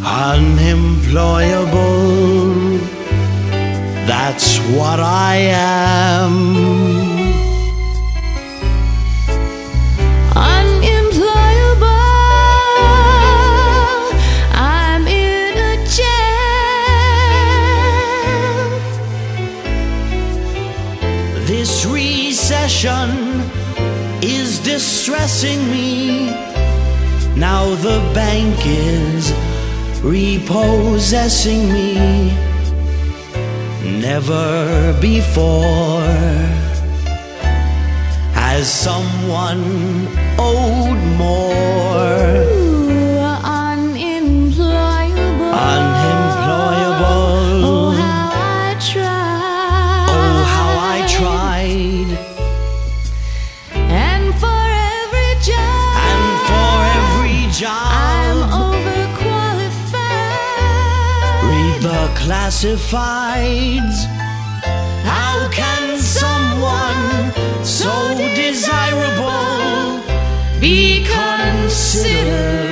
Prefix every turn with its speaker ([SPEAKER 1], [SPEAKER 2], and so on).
[SPEAKER 1] unemployable, that's what I am.
[SPEAKER 2] I'm in a jam.
[SPEAKER 1] This recession is distressing me. Now the bank is repossessing me. Never before has someone owed more. Unemployable.
[SPEAKER 2] Oh, how I tried.
[SPEAKER 1] Oh, how I tried.
[SPEAKER 2] And for every job, I'm overqualified.
[SPEAKER 1] Read the classifieds. How can someone so desirable be considered